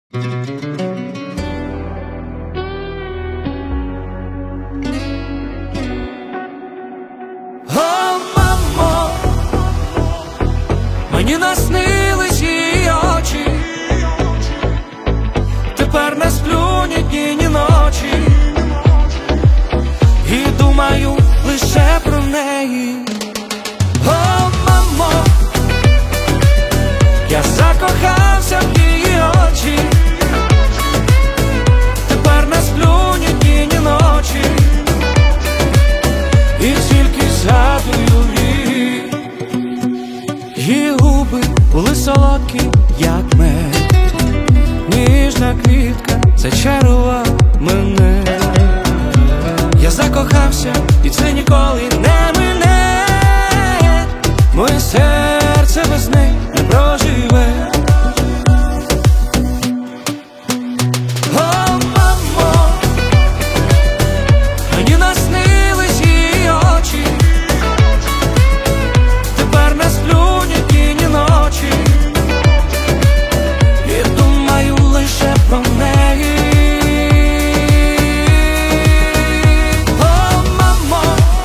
О, мамо, мені наснились її очі, тепер не сплю ні дні, ні ночі, і думаю лише про неї. О, мамо, я закохався в її очі, тепер не сплю ні дні, ні ночі, і тільки згадую її. Її губи були солодкі, як мед, ніжна квітка зачарував мене. Я закохався, і це ніколи не мине, моє серце без неї не проживе. О, мамо, мені наснились її очі, тепер не сплю ні дні, ні ночі, і думаю лише про неї. О, мамо,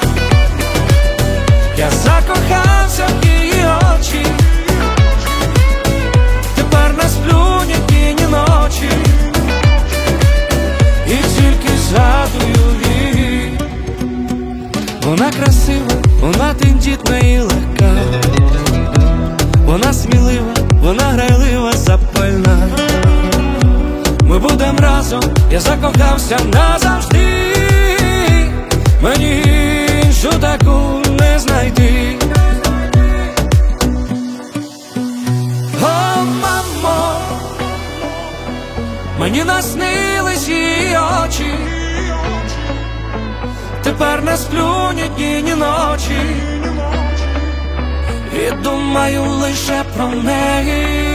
я закохався в її очі, тепер не сплю ні дні, ні ночі, і тільки згадую її. Вона красива, вона тендітна і легка, вона смілива, вона грайлива, запальна. Ми будем разом, я закохався назавжди, мені іншу таку не знайти. О, мамо, мені наснились її очі, тепер не сплю ні дні, ні ночі, і думаю лише про неї.